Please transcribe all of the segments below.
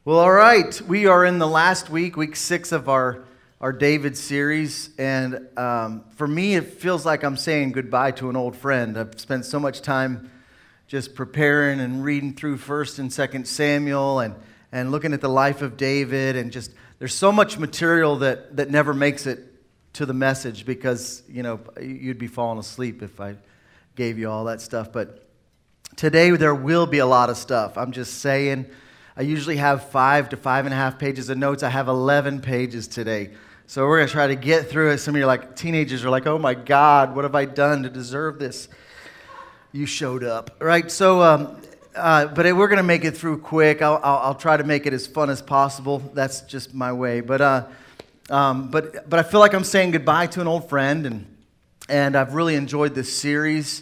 Well, all right. We are in the last week 6 of our David series. And for me, it feels like I'm saying goodbye to an old friend. I've spent so much time just preparing and reading through 1st and 2nd Samuel and looking at the life of David. And just there's so much material that never makes it to the message because, you'd be falling asleep if I gave you all that stuff. But today there will be a lot of stuff. I'm just saying. I usually have 5 to 5.5 pages of notes. I have 11 pages today. So we're going to try to get through it. Some of you teenagers are like, oh my God, what have I done to deserve this? You showed up, right? So, but we're going to make it through quick. I'll try to make it as fun as possible. That's just my way. But I feel like I'm saying goodbye to an old friend, and I've really enjoyed this series.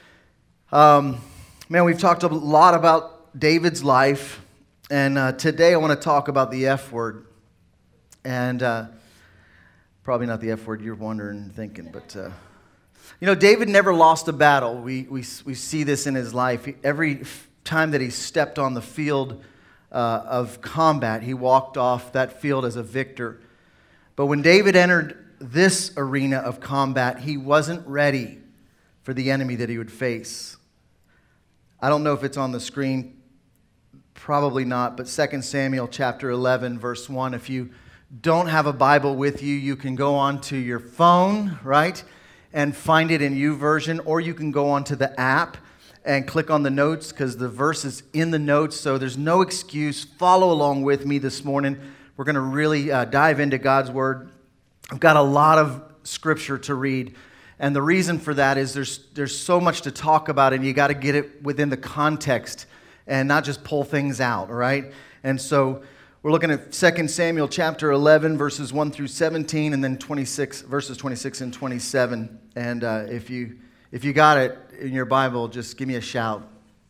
We've talked a lot about David's life. And today I want to talk about the F word. And probably not the F word you're wondering and thinking, but David never lost a battle. We see this in his life. Every time that he stepped on the field of combat, he walked off that field as a victor. But when David entered this arena of combat, he wasn't ready for the enemy that he would face. I don't know if it's on the screen. Probably not, but 2 Samuel chapter 11, verse 1. If you don't have a Bible with you, you can go onto your phone, right, and find it in YouVersion, or you can go onto the app and click on the notes because the verse is in the notes, so there's no excuse. Follow along with me this morning. We're going to really dive into God's Word. I've got a lot of Scripture to read, and the reason for that is there's so much to talk about, and you got to get it within the context and not just pull things out, all right? And so we're looking at 2 Samuel chapter 11, verses 1 through 17, and then verses 26 and 27. And if you got it in your Bible, just give me a shout.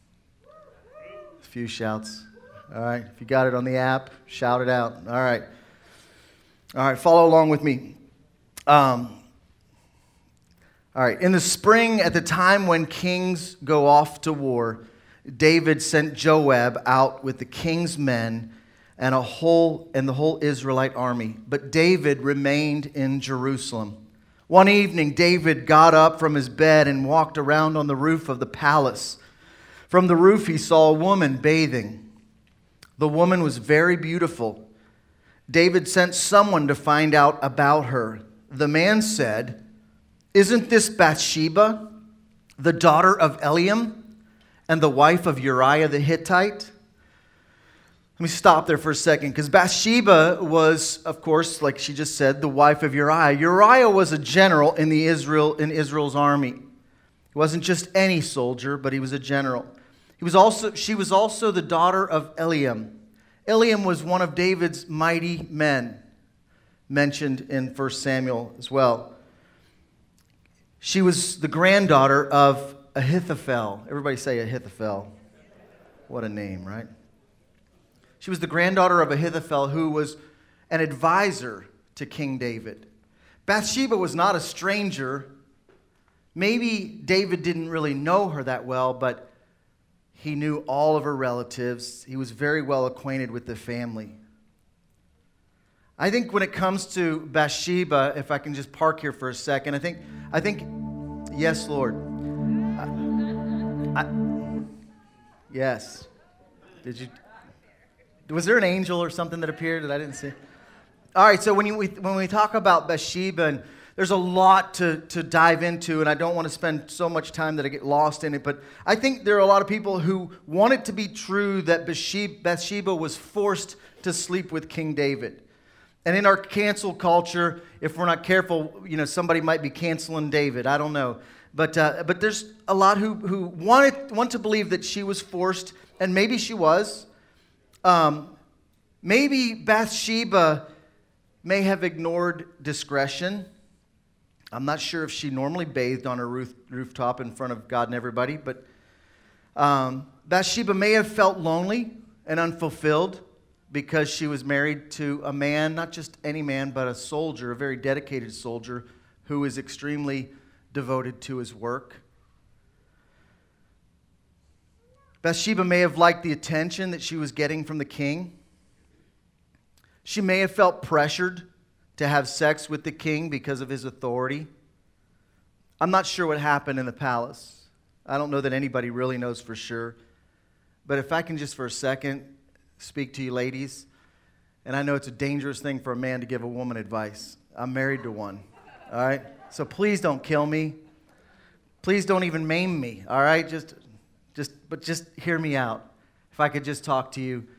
A few shouts. All right. If you got it on the app, shout it out. All right. All right, follow along with me. All right. In the spring, at the time when kings go off to war, David sent Joab out with the king's men and the whole Israelite army. But David remained in Jerusalem. One evening, David got up from his bed and walked around on the roof of the palace. From the roof, he saw a woman bathing. The woman was very beautiful. David sent someone to find out about her. The man said, "Isn't this Bathsheba, the daughter of Eliam, and the wife of Uriah the Hittite?" Let me stop there for a second, because Bathsheba was, of course, like she just said, the wife of Uriah. Uriah was a general in Israel's army. He wasn't just any soldier, but he was a general. She was also the daughter of Eliam. Eliam was one of David's mighty men, mentioned in 1 Samuel as well. She was the granddaughter of Ahithophel. Everybody say Ahithophel. What a name, right? She was the granddaughter of Ahithophel, who was an advisor to King David. Bathsheba was not a stranger. Maybe David didn't really know her that well, but he knew all of her relatives. He was very well acquainted with the family. I think when it comes to Bathsheba, if I can just park here for a second, I think, yes, Lord. Yes. Was there an angel or something that appeared that I didn't see? All right, so when we talk about Bathsheba, and there's a lot to dive into, and I don't want to spend so much time that I get lost in it, but I think there are a lot of people who want it to be true that Bathsheba was forced to sleep with King David. And in our cancel culture, if we're not careful, somebody might be canceling David. I don't know. But there's a lot who want to believe that she was forced, and maybe she was. Maybe Bathsheba may have ignored discretion. I'm not sure if she normally bathed on her rooftop in front of God and everybody, but Bathsheba may have felt lonely and unfulfilled because she was married to a man, not just any man, but a soldier, a very dedicated soldier who is extremely devoted to his work. Bathsheba may have liked the attention that she was getting from the king. She may have felt pressured to have sex with the king because of his authority. I'm not sure what happened in the palace. I don't know that anybody really knows for sure. But if I can just for a second speak to you ladies, and I know it's a dangerous thing for a man to give a woman advice. I'm married to one, all right? So please don't kill me. Please don't even maim me, all right? Just hear me out. If I could just talk to you.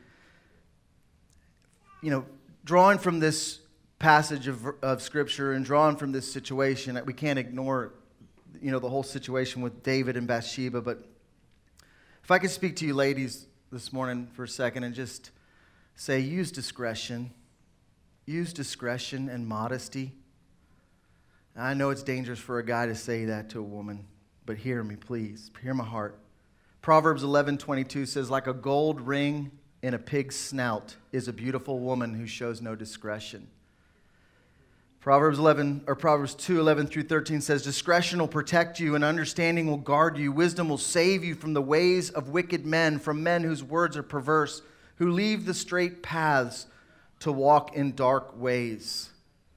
You know, drawing from this passage of Scripture and drawing from this situation, we can't ignore, the whole situation with David and Bathsheba. But if I could speak to you ladies this morning for a second and just say, use discretion. Use discretion and modesty. I know it's dangerous for a guy to say that to a woman, but hear me, please. Hear my heart. Proverbs 11:22 says, like a gold ring in a pig's snout is a beautiful woman who shows no discretion. Proverbs 2:11 through 13 says, discretion will protect you and understanding will guard you. Wisdom will save you from the ways of wicked men, from men whose words are perverse, who leave the straight paths to walk in dark ways.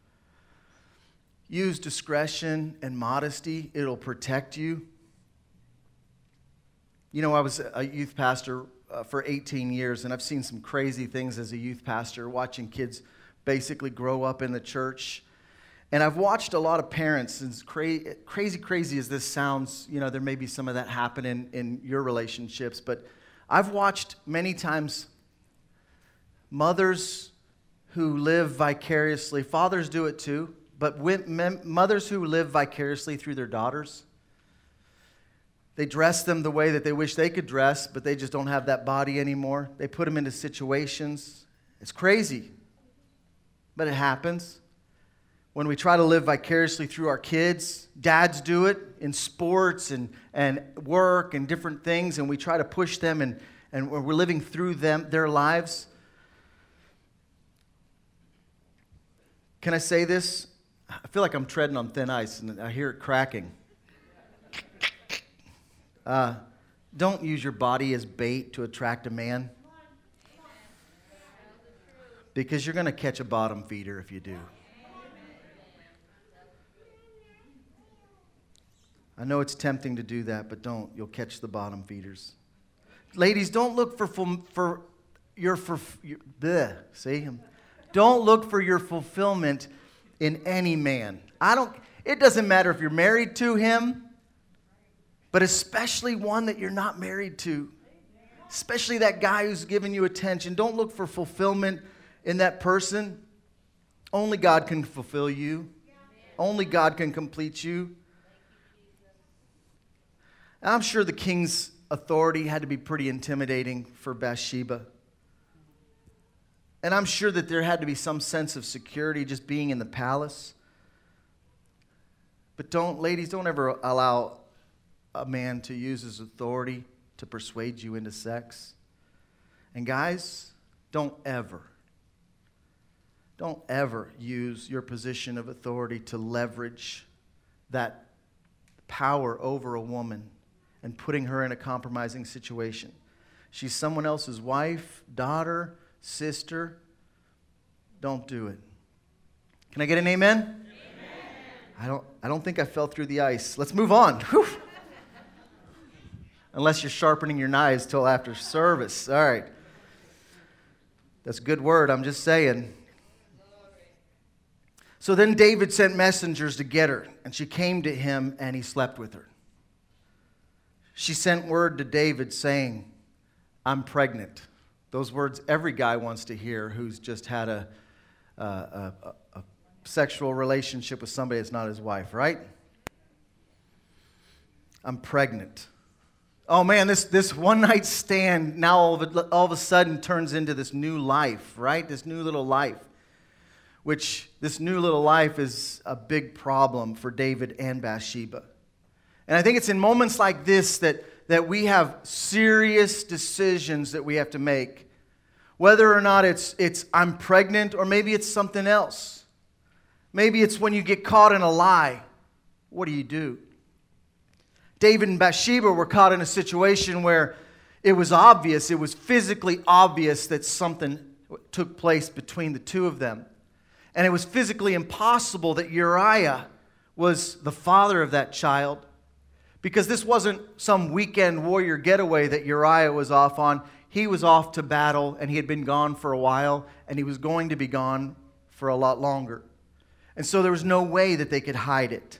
Use discretion and modesty. It'll protect you. I was a youth pastor for 18 years, and I've seen some crazy things as a youth pastor, watching kids basically grow up in the church. And I've watched a lot of parents, as crazy as this sounds, there may be some of that happen in your relationships, but I've watched many times mothers who live vicariously, fathers do it too, but mothers who live vicariously through their daughters. They dress them the way that they wish they could dress, but they just don't have that body anymore. They put them into situations. It's crazy, but it happens. When we try to live vicariously through our kids, dads do it in sports and work and different things, and we try to push them, and we're living through their lives. Can I say this? I feel like I'm treading on thin ice, and I hear it cracking. Don't use your body as bait to attract a man, because you're going to catch a bottom feeder if you do. I know it's tempting to do that, but don't. You'll catch the bottom feeders. Ladies, don't look Don't look for your fulfillment in any man. It doesn't matter if you're married to him, but especially one that you're not married to. Especially that guy who's giving you attention. Don't look for fulfillment in that person. Only God can fulfill you. Only God can complete you. And I'm sure the king's authority had to be pretty intimidating for Bathsheba. And I'm sure that there had to be some sense of security just being in the palace. But ladies, don't ever allow a man to use his authority to persuade you into sex. And guys, don't ever use your position of authority to leverage that power over a woman and putting her in a compromising situation. She's someone else's wife, daughter, sister. Don't do it. Can I get an amen? Amen. I don't think I fell through the ice. Let's move on. Whew. Unless you're sharpening your knives till after service. All right. That's a good word, I'm just saying. So then David sent messengers to get her, and she came to him, and he slept with her. She sent word to David saying, I'm pregnant. Those words every guy wants to hear who's just had a sexual relationship with somebody that's not his wife, right? I'm pregnant. Oh man, this one night stand now all of a sudden turns into this new life, right? This new little life. Which this new little life is a big problem for David and Bathsheba. And I think it's in moments like this that we have serious decisions that we have to make. Whether or not it's I'm pregnant, or maybe it's something else. Maybe it's when you get caught in a lie. What do? David and Bathsheba were caught in a situation where it was obvious, it was physically obvious that something took place between the two of them. And it was physically impossible that Uriah was the father of that child, because this wasn't some weekend warrior getaway that Uriah was off on. He was off to battle, and he had been gone for a while, and he was going to be gone for a lot longer. And so there was no way that they could hide it.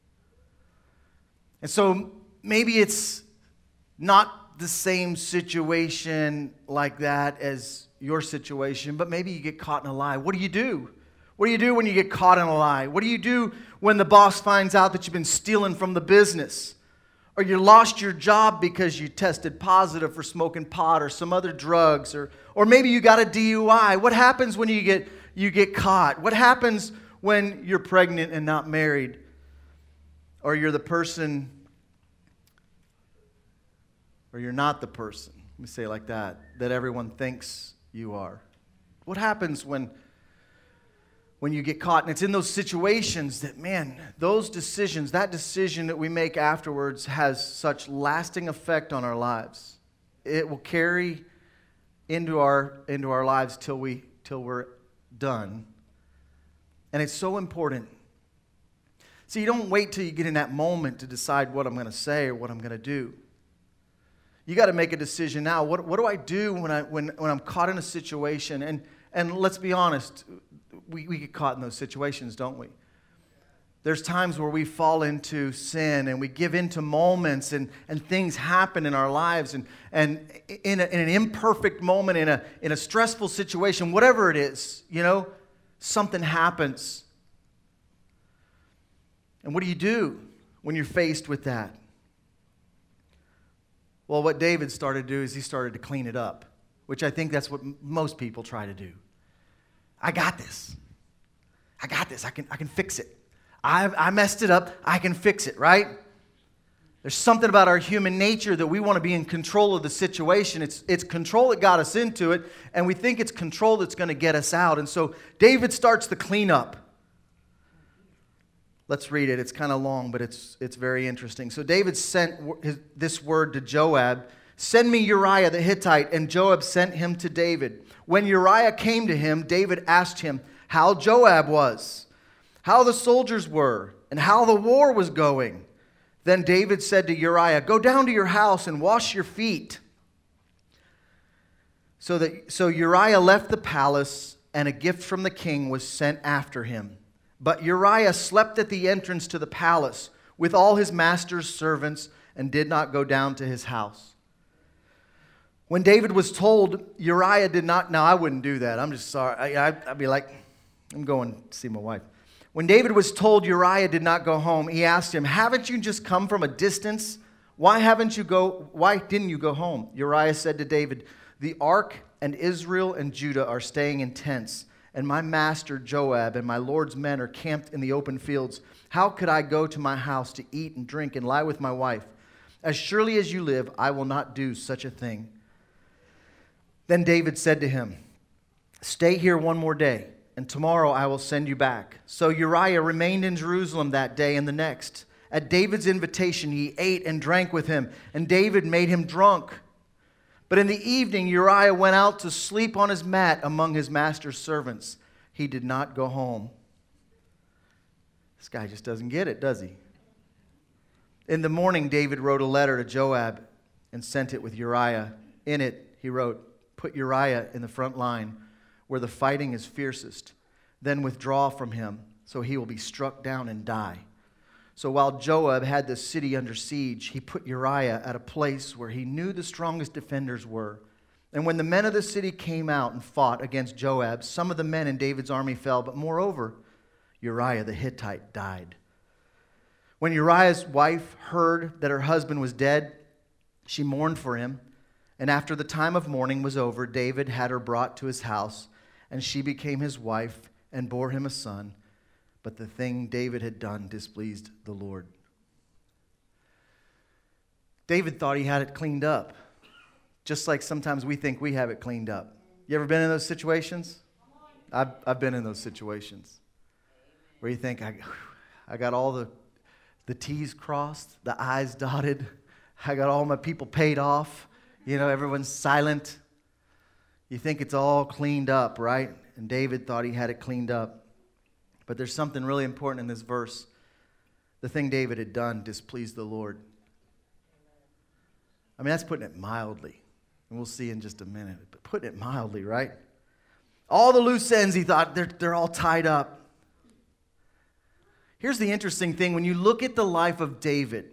And so maybe it's not the same situation like that as your situation, but maybe you get caught in a lie. What do you do? What do you do when you get caught in a lie? What do you do when the boss finds out that you've been stealing from the business? Or you lost your job because you tested positive for smoking pot or some other drugs, or maybe you got a DUI. What happens when you get caught? What happens when you're pregnant and not married? Or you're the person, or you're not the person, let me say it like that everyone thinks you are. What happens when you get caught? And it's in those situations that, man, those decisions, that decision that we make afterwards has such lasting effect on our lives. It will carry into our lives till we're done. And it's so important. See, you don't wait till you get in that moment to decide what I'm going to say or what I'm going to do. You got to make a decision now. What do I do when I'm caught in a situation? And let's be honest, we get caught in those situations, don't we? There's times where we fall into sin and we give into moments, and things happen in our lives, and in an imperfect moment, in a stressful situation, whatever it is, something happens. And what do you do when you're faced with that? Well, what David started to do is he started to clean it up, which I think that's what most people try to do. I got this. I can fix it. I messed it up. I can fix it, right? There's something about our human nature that we want to be in control of the situation. It's control that got us into it, and we think it's control that's going to get us out. And so David starts the cleanup. Let's read it. It's kind of long, but it's very interesting. So David sent this word to Joab, "Send me Uriah the Hittite," and Joab sent him to David. When Uriah came to him, David asked him how Joab was, how the soldiers were, and how the war was going. Then David said to Uriah, "Go down to your house and wash your feet." So Uriah left the palace, and a gift from the king was sent after him. But Uriah slept at the entrance to the palace with all his master's servants and did not go down to his house. When David was told, Uriah did not. Now, I wouldn't do that. I'm just sorry. I'd be like, I'm going to see my wife. When David was told Uriah did not go home, he asked him, "Haven't you just come from a distance? Why didn't you go home?" Uriah said to David, "The ark and Israel and Judah are staying in tents, and my master Joab and my Lord's men are camped in the open fields. How could I go to my house to eat and drink and lie with my wife? As surely as you live, I will not do such a thing." Then David said to him, "Stay here one more day, and tomorrow I will send you back." So Uriah remained in Jerusalem that day and the next. At David's invitation, he ate and drank with him, and David made him drunk. But in the evening, Uriah went out to sleep on his mat among his master's servants. He did not go home. This guy just doesn't get it, does he? In the morning, David wrote a letter to Joab and sent it with Uriah. In it, he wrote, "Put Uriah in the front line where the fighting is fiercest. Then withdraw from him, so he will be struck down and die." So while Joab had the city under siege, he put Uriah at a place where he knew the strongest defenders were. And when the men of the city came out and fought against Joab, some of the men in David's army fell, but moreover, Uriah the Hittite died. When Uriah's wife heard that her husband was dead, she mourned for him. And after the time of mourning was over, David had her brought to his house, and she became his wife and bore him a son. But the thing David had done displeased the Lord. David thought he had it cleaned up, just like sometimes we think we have it cleaned up. You ever been in those situations? I've been in those situations where you think, I got all the T's crossed, the I's dotted, I got all my people paid off, everyone's silent. You think it's all cleaned up, right? And David thought he had it cleaned up. But there's something really important in this verse. The thing David had done displeased the Lord. I mean, that's putting it mildly. And we'll see in just a minute. But putting it mildly, right? All the loose ends, he thought, they're all tied up. Here's the interesting thing. When you look at the life of David,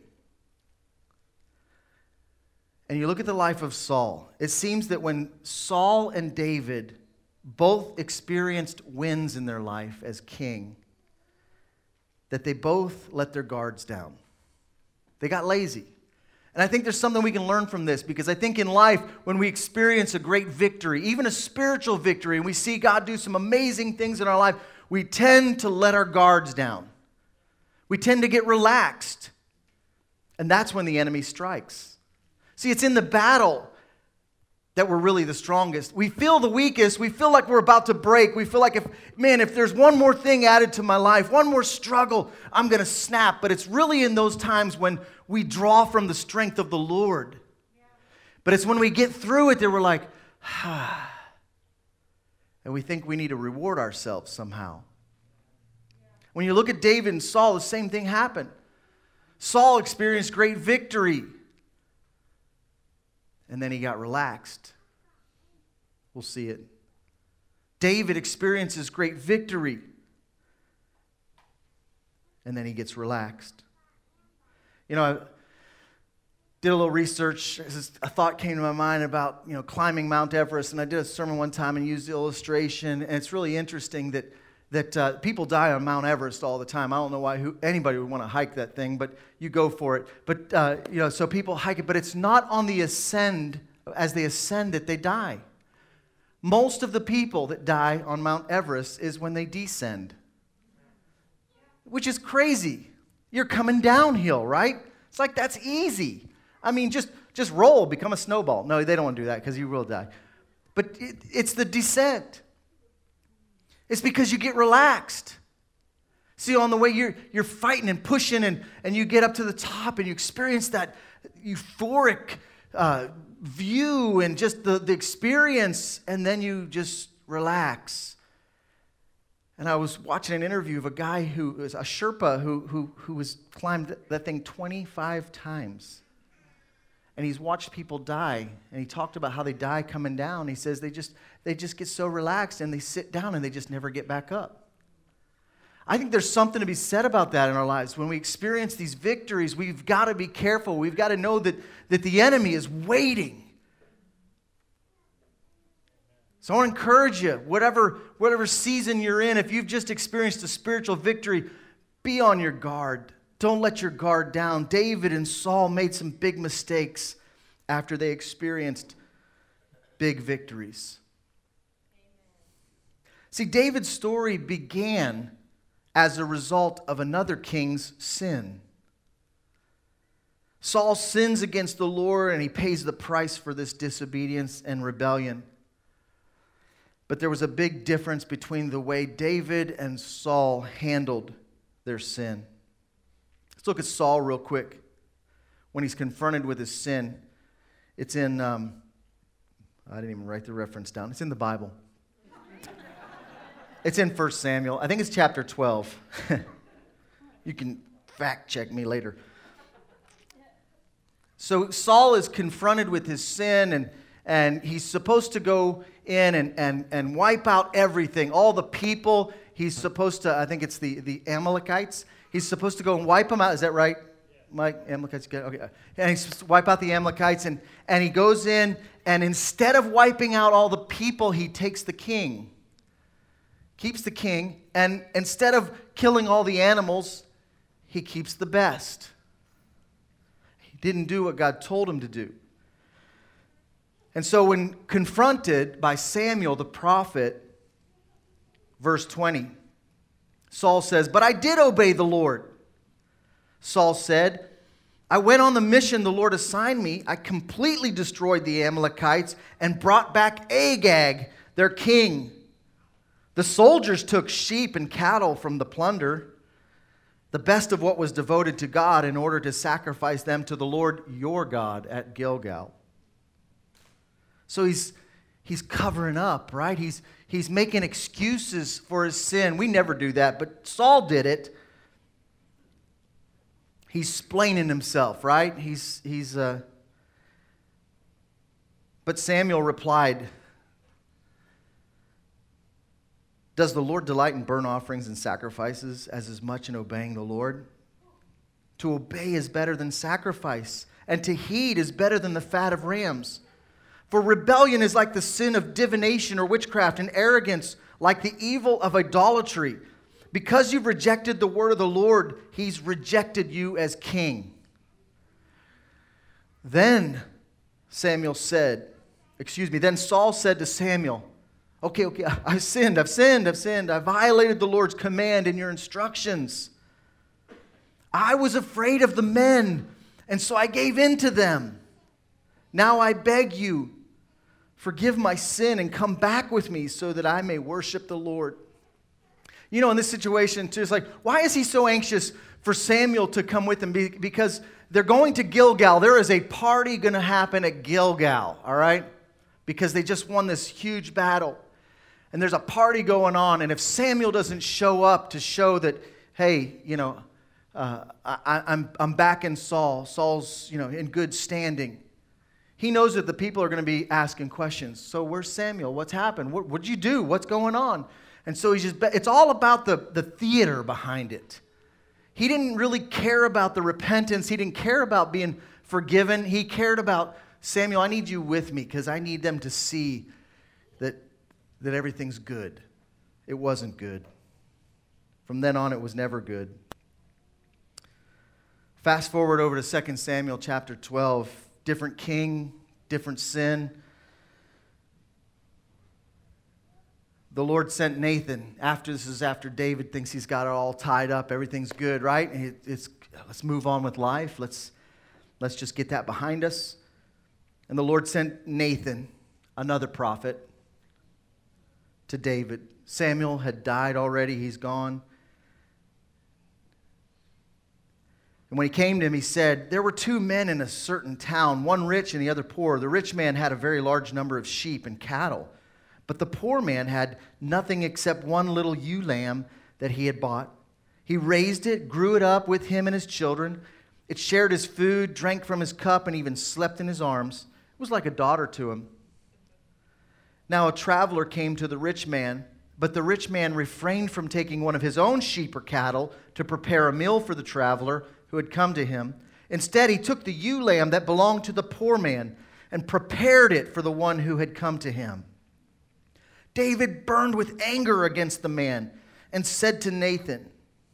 and you look at the life of Saul, it seems that when Saul and David both experienced wins in their life as king, that they both let their guards down. They got lazy. And I think there's something we can learn from this, because I think in life, when we experience a great victory, even a spiritual victory, and we see God do some amazing things in our life, we tend to let our guards down. We tend to get relaxed. And that's when the enemy strikes. See, it's in the battle that we're really the strongest. We feel the weakest. We feel like we're about to break. We feel like, if there's one more thing added to my life, one more struggle, I'm going to snap. But it's really in those times when we draw from the strength of the Lord. But it's when we get through it that we're like, and we think we need to reward ourselves somehow. When you look at David and Saul, the same thing happened. Saul experienced great victory. And then he got relaxed. We'll see it. David experiences great victory. And then he gets relaxed. You know, I did a little research. A thought came to my mind about, climbing Mount Everest. And I did a sermon one time and used the illustration. And it's really interesting that people die on Mount Everest all the time. I don't know why anybody would want to hike that thing, but you go for it. But, so people hike it, but it's not on the ascend, as they ascend that they die. Most of the people that die on Mount Everest is when they descend, which is crazy. You're coming downhill, right? It's like, that's easy. I mean, just roll, become a snowball. No, they don't want to do that because you will die. But it's the descent. It's because you get relaxed. See, on the way you're fighting and pushing, and you get up to the top and you experience that euphoric view and just the experience, and then you just relax. And I was watching an interview of a guy who was a Sherpa who was climbed that thing 25 times. And he's watched people die, and he talked about how they die coming down. He says they just get so relaxed, and they sit down, and they just never get back up. I think there's something to be said about that in our lives. When we experience these victories, we've got to be careful. We've got to know that the enemy is waiting. So I want to encourage you, whatever season you're in, if you've just experienced a spiritual victory, be on your guard. Don't let your guard down. David and Saul made some big mistakes after they experienced big victories. See, David's story began as a result of another king's sin. Saul sins against the Lord, and he pays the price for this disobedience and rebellion. But there was a big difference between the way David and Saul handled their sin. Let's look at Saul real quick when he's confronted with his sin. It's in, I didn't even write the reference down. It's in the Bible. It's in 1 Samuel. I think it's chapter 12. You can fact check me later. So Saul is confronted with his sin, and he's supposed to go in and wipe out everything, all the people. He's supposed to, I think it's the Amalekites. He's supposed to go and wipe them out. Is that right, Mike? Amalekites, okay. And he's supposed to wipe out the Amalekites, and he goes in, and instead of wiping out all the people, he takes the king. Keeps the king, and instead of killing all the animals, he keeps the best. He didn't do what God told him to do. And so when confronted by Samuel the prophet, verse 20, Saul says, "But I did obey the Lord." Saul said, "I went on the mission the Lord assigned me. I completely destroyed the Amalekites and brought back Agag, their king. The soldiers took sheep and cattle from the plunder, the best of what was devoted to God, in order to sacrifice them to the Lord your God at Gilgal." So he's covering up, right? He's making excuses for his sin. We never do that, but Saul did it. He's splaining himself, right? But Samuel replied, "Does the Lord delight in burnt offerings and sacrifices as much in obeying the Lord? To obey is better than sacrifice, and to heed is better than the fat of rams. For rebellion is like the sin of divination or witchcraft, and arrogance like the evil of idolatry. Because you've rejected the word of the Lord, he's rejected you as king." Then Saul said to Samuel, Okay, I've sinned. I violated the Lord's command and your instructions. I was afraid of the men, and so I gave in to them. Now I beg you, forgive my sin and come back with me so that I may worship the Lord. You know, in this situation, too, it's like, why is he so anxious for Samuel to come with him? Because they're going to Gilgal. There is a party going to happen at Gilgal, all right? Because they just won this huge battle. And there's a party going on. And if Samuel doesn't show up to show that, hey, I'm back in Saul. Saul's, in good standing. He knows that the people are going to be asking questions. So where's Samuel? What's happened? What'd you do? What's going on? And so it's all about the theater behind it. He didn't really care about the repentance. He didn't care about being forgiven. He cared about, Samuel, I need you with me because I need them to see that everything's good. It wasn't good. From then on, it was never good. Fast forward over to 2 Samuel chapter 12. Different king, different sin. The Lord sent Nathan. This is after David thinks he's got it all tied up. Everything's good, right? Let's move on with life. Let's just get that behind us. And the Lord sent Nathan, another prophet, to David. Samuel had died already. He's gone. And when he came to him, he said, there were two men in a certain town, one rich and the other poor. The rich man had a very large number of sheep and cattle. But the poor man had nothing except one little ewe lamb that he had bought. He raised it, grew it up with him and his children. It shared his food, drank from his cup, and even slept in his arms. It was like a daughter to him. Now a traveler came to the rich man, but the rich man refrained from taking one of his own sheep or cattle to prepare a meal for the traveler who had come to him. Instead, he took the ewe lamb that belonged to the poor man and prepared it for the one who had come to him. David burned with anger against the man and said to Nathan,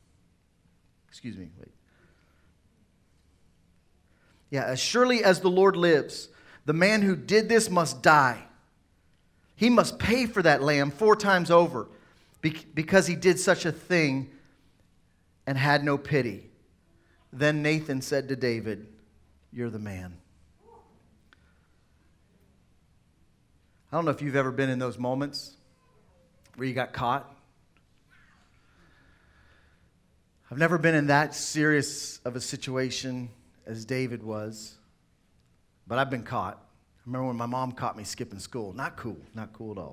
as surely as the Lord lives, the man who did this must die. He must pay for that lamb 4 times over because he did such a thing and had no pity. Then Nathan said to David, you're the man. I don't know if you've ever been in those moments where you got caught. I've never been in that serious of a situation as David was, but I've been caught. I remember when my mom caught me skipping school. Not cool at all.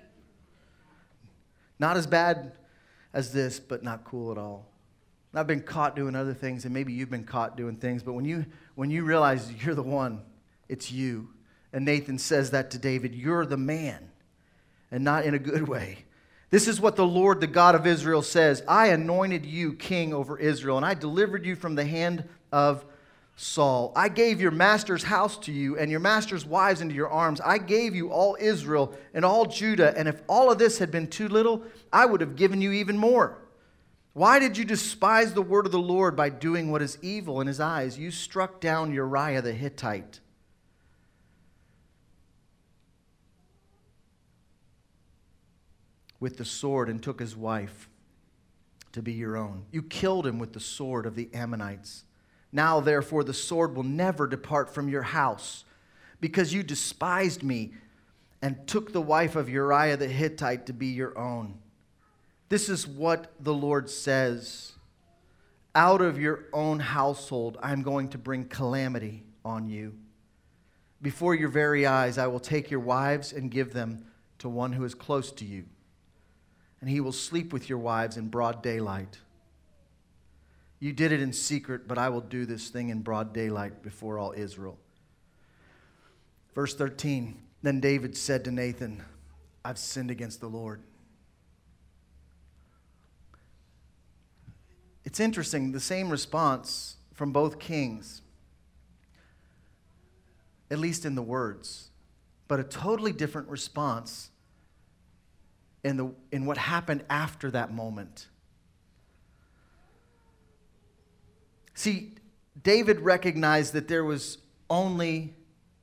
Not as bad as this, but not cool at all. And I've been caught doing other things, and maybe you've been caught doing things, but when you realize you're the one, it's you. And Nathan says that to David, you're the man, and not in a good way. This is what the Lord, the God of Israel, says. I anointed you king over Israel, and I delivered you from the hand of Saul. I gave your master's house to you, and your master's wives into your arms. I gave you all Israel and all Judah, and if all of this had been too little, I would have given you even more. Why did you despise the word of the Lord by doing what is evil in his eyes? You struck down Uriah the Hittite. With the sword and took his wife to be your own. You killed him with the sword of the Ammonites. Now, therefore, the sword will never depart from your house, because you despised me and took the wife of Uriah the Hittite to be your own. This is what the Lord says. Out of your own household, I'm going to bring calamity on you. before your very eyes, I will take your wives and give them to one who is close to you, and he will sleep with your wives in broad daylight. You did it in secret, but I will do this thing in broad daylight before all Israel. Verse 13, then David said to Nathan, I've sinned against the Lord. It's interesting, the same response from both kings, at least in the words, but a totally different response in what happened after that moment. See, David recognized that there was only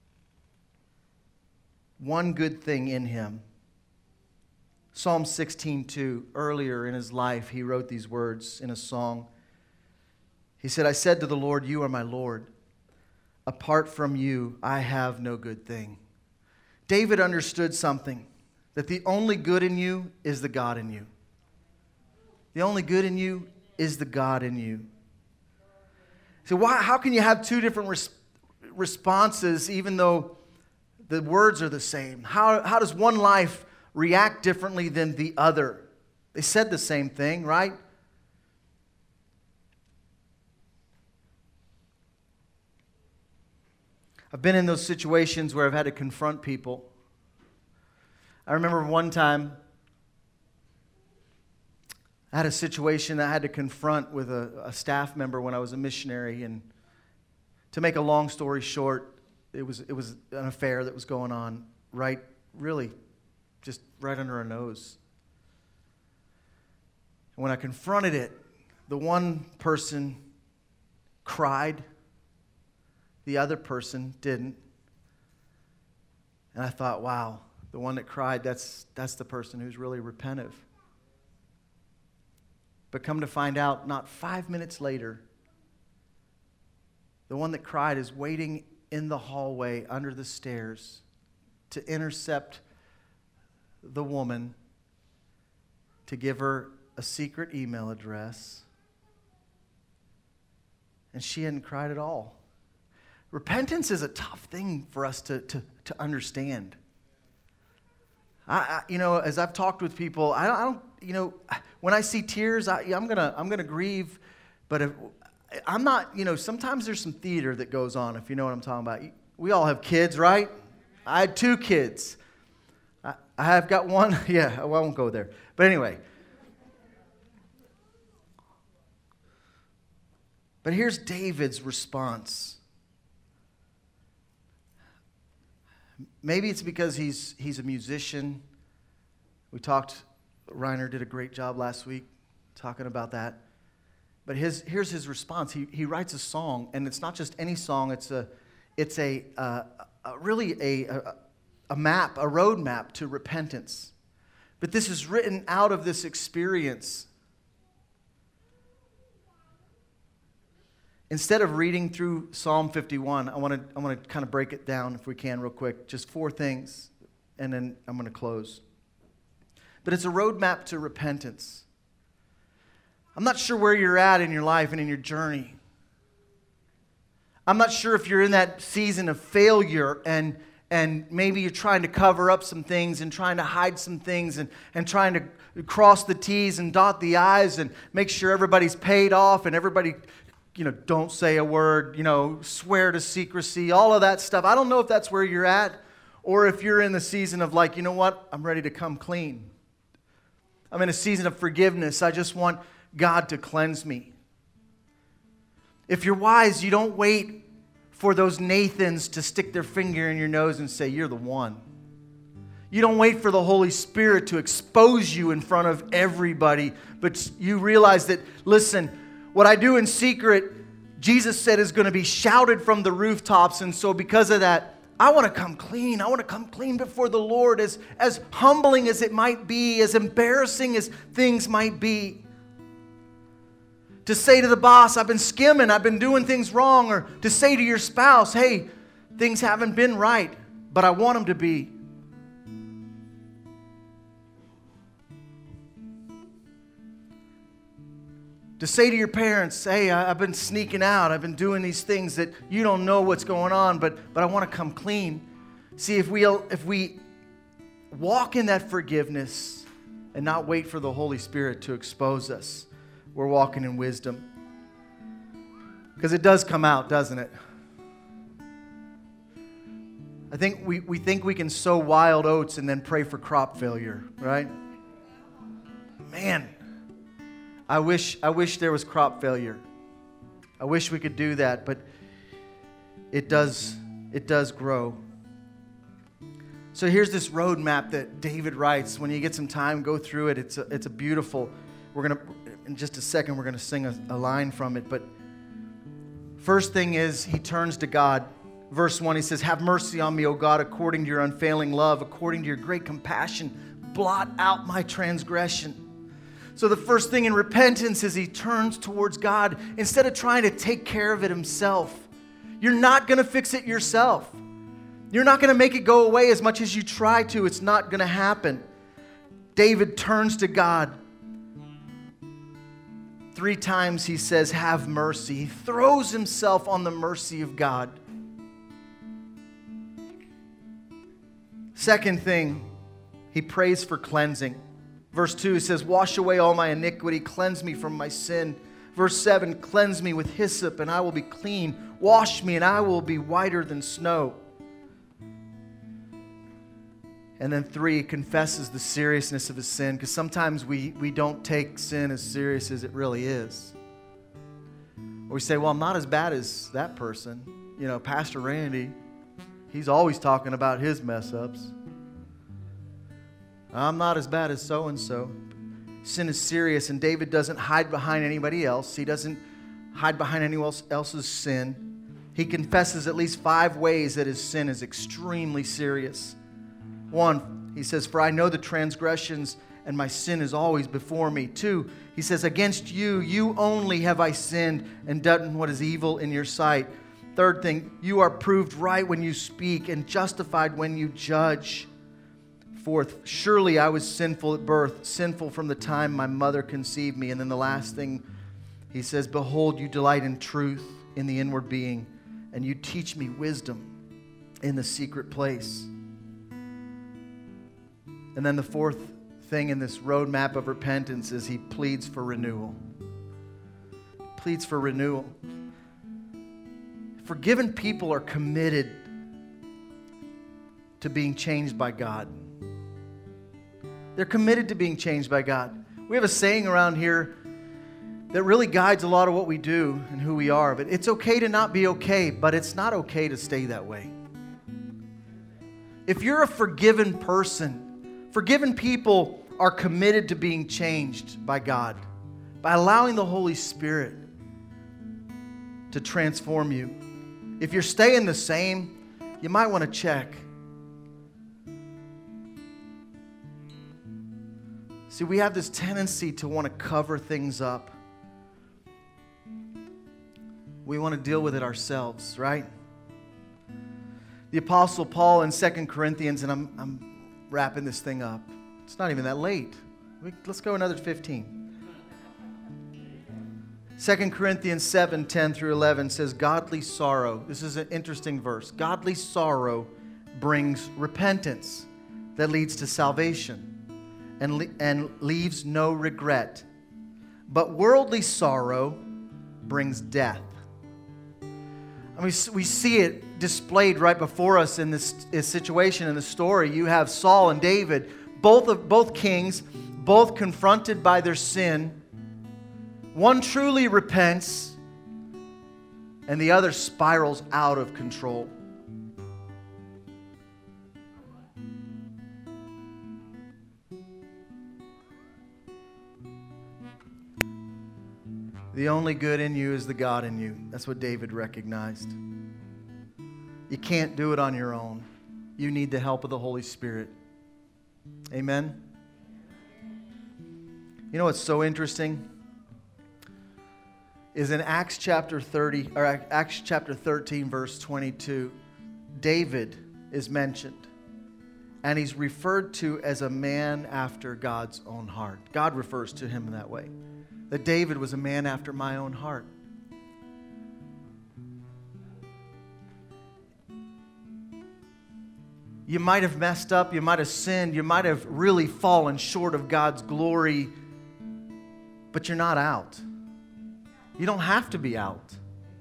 one good thing in him. Psalm 16:2, earlier in his life, he wrote these words in a song. He said, I said to the Lord, you are my Lord. Apart from you, I have no good thing. David understood something, that the only good in you is the God in you. The only good in you is the God in you. So how can you have two different responses even though the words are the same? How does one life react differently than the other? They said the same thing, right? I've been in those situations where I've had to confront people. I remember one time I had a situation I had to confront with a staff member when I was a missionary, and to make a long story short, it was an affair that was going on really just right under our nose. And when I confronted it, the one person cried, the other person didn't. And I thought, wow, the one that cried, that's the person who's really repentive. But come to find out, not 5 minutes later, the one that cried is waiting in the hallway under the stairs to intercept the woman, to give her a secret email address. And she hadn't cried at all. Repentance is a tough thing for us to understand. As I've talked with people, I don't, when I see tears, I'm gonna grieve, but I'm not, sometimes there's some theater that goes on, if you know what I'm talking about. We all have kids, right? I had 2 kids. I have got one, I won't go there. But anyway. But here's David's response. Maybe it's because he's a musician. Reiner did a great job last week talking about that. But here's his response. He writes a song, and it's not just any song. It's really a map, a road map to repentance. But this is written out of this experience. Instead of reading through Psalm 51, I want to kind of break it down, if we can, real quick. Just 4 things, and then I'm going to close. But it's a roadmap to repentance. I'm not sure where you're at in your life and in your journey. I'm not sure if you're in that season of failure and maybe you're trying to cover up some things and trying to hide some things and trying to cross the T's and dot the I's and make sure everybody's paid off and everybody, don't say a word, swear to secrecy, all of that stuff. I don't know if that's where you're at or if you're in the season of you know what? I'm ready to come clean. I'm in a season of forgiveness. I just want God to cleanse me. If you're wise, you don't wait for those Nathans to stick their finger in your nose and say, you're the one. You don't wait for the Holy Spirit to expose you in front of everybody, but you realize that, listen, what I do in secret, Jesus said is going to be shouted from the rooftops, and so because of that, I want to come clean. I want to come clean before the Lord, as humbling as it might be, as embarrassing as things might be. To say to the boss, I've been skimming, I've been doing things wrong, or to say to your spouse, hey, things haven't been right, but I want them to be. To say to your parents, hey, I've been sneaking out. I've been doing these things that you don't know what's going on, but I want to come clean. See, if we walk in that forgiveness and not wait for the Holy Spirit to expose us, we're walking in wisdom. Because it does come out, doesn't it? I think we think we can sow wild oats and then pray for crop failure, right? Man, I wish there was crop failure. I wish we could do that, but it does grow. So here's this roadmap that David writes. When you get some time, go through it. It's a beautiful. In just a second, we're gonna sing a line from it. But first thing is, he turns to God. Verse 1, he says, "Have mercy on me, O God, according to your unfailing love, according to your great compassion, blot out my transgression." So the first thing in repentance is he turns towards God instead of trying to take care of it himself. You're not going to fix it yourself. You're not going to make it go away as much as you try to. It's not going to happen. David turns to God. 3 times he says, "Have mercy." He throws himself on the mercy of God. Second thing, he prays for cleansing. Verse 2 says, "Wash away all my iniquity, cleanse me from my sin." Verse 7, "Cleanse me with hyssop, and I will be clean. Wash me, and I will be whiter than snow." And then 3, he confesses the seriousness of his sin, because sometimes we don't take sin as serious as it really is. Or we say, well, I'm not as bad as that person. You know, Pastor Randy, he's always talking about his mess-ups. I'm not as bad as so-and-so. Sin is serious, and David doesn't hide behind anybody else. He doesn't hide behind anyone else's sin. He confesses at least 5 ways that his sin is extremely serious. 1, he says, "For I know the transgressions, and my sin is always before me." 2, he says, "Against you, you only have I sinned and done what is evil in your sight." Third thing, "You are proved right when you speak and justified when you judge." 4th, "Surely I was sinful at birth, sinful from the time my mother conceived me." And then the last thing, he says, "Behold, you delight in truth in the inward being, and you teach me wisdom in the secret place." And then the 4th thing in this roadmap of repentance is he pleads for renewal. Pleads for renewal. Forgiven people are committed to being changed by God. They're committed to being changed by God. We have a saying around here that really guides a lot of what we do and who we are. But it's okay to not be okay, but it's not okay to stay that way. If you're a forgiven person, forgiven people are committed to being changed by God, by allowing the Holy Spirit to transform you. If you're staying the same, you might want to check. See, we have this tendency to want to cover things up. We want to deal with it ourselves, right? The Apostle Paul in 2 Corinthians, and I'm wrapping this thing up. It's not even that late. Let's go another 15. 2 Corinthians 7, 10 through 11 says, "Godly sorrow." This is an interesting verse. "Godly sorrow brings repentance that leads to salvation and leaves no regret. But worldly sorrow brings death." I mean, we see it displayed right before us in this situation in the story. You have Saul and David, both kings, both confronted by their sin. One truly repents, and the other spirals out of control. The only good in you is the God in you. That's what David recognized. You can't do it on your own. You need the help of the Holy Spirit. Amen? You know what's so interesting? Is in Acts chapter 13, verse 22, David is mentioned. And he's referred to as a man after God's own heart. God refers to him in that way. that David was a man after my own heart. You might have messed up, you might have sinned, you might have really fallen short of God's glory, but you're not out. You don't have to be out.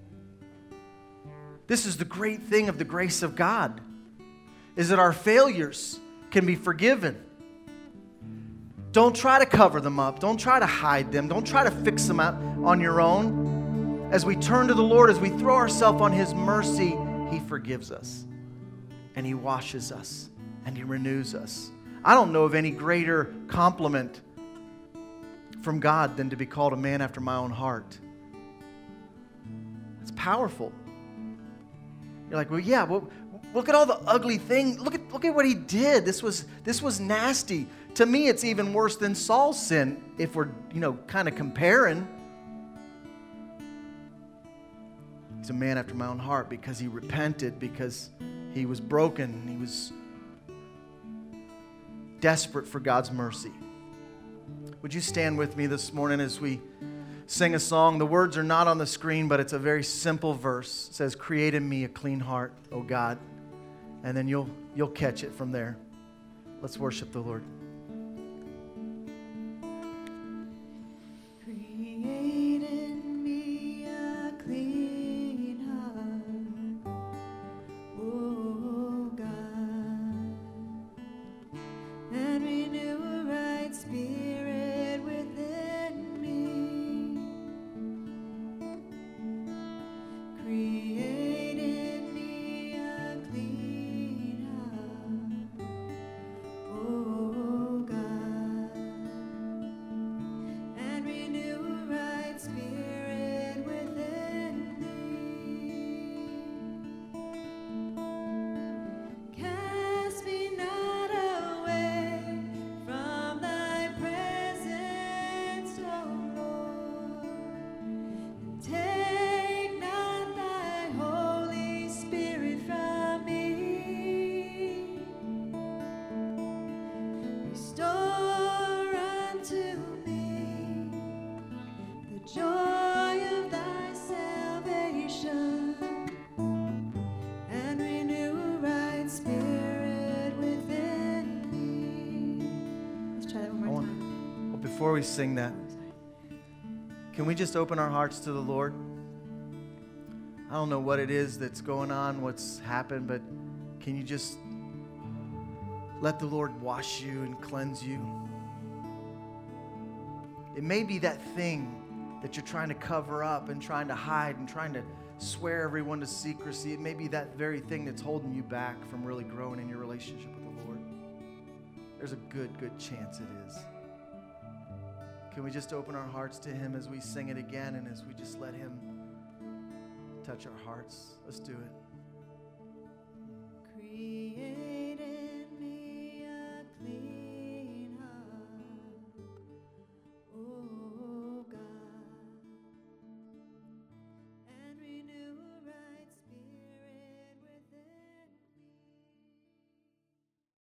This is the great thing of the grace of God, is that our failures can be forgiven. Don't try to cover them up. Don't try to hide them. Don't try to fix them out on your own. As we turn to the Lord, as we throw ourselves on His mercy, He forgives us. And He washes us. And He renews us. I don't know of any greater compliment from God than to be called a man after my own heart. It's powerful. You're like, well, yeah, well, look at all the ugly things. Look at what he did. This was nasty. To me, it's even worse than Saul's sin if we're, kind of comparing. He's a man after my own heart because he repented, because he was broken. He was desperate for God's mercy. Would you stand with me this morning as we sing a song? The words are not on the screen, but it's a very simple verse. It says, "Create in me a clean heart, O God." And then you'll catch it from there. Let's worship the Lord. Create in me a clean heart, oh God, and renew a right spirit within me. Create in me a clean heart, oh God, and renew a right spirit within me. Cast me not away from thy presence, O Lord, and take not thy Holy Spirit from me. Restore unto me the joy of thy salvation, and renew a right spirit within me. Let's try that one more time. Well, before we sing that, can we just open our hearts to the Lord? I don't know what it is that's going on, what's happened, but can you just let the Lord wash you and cleanse you? It may be that thing that you're trying to cover up and trying to hide and trying to swear everyone to secrecy. It may be that very thing that's holding you back from really growing in your relationship with the Lord. There's a good chance it is. Can we just open our hearts to Him as we sing it again and as we just let Him touch our hearts? Let's do it.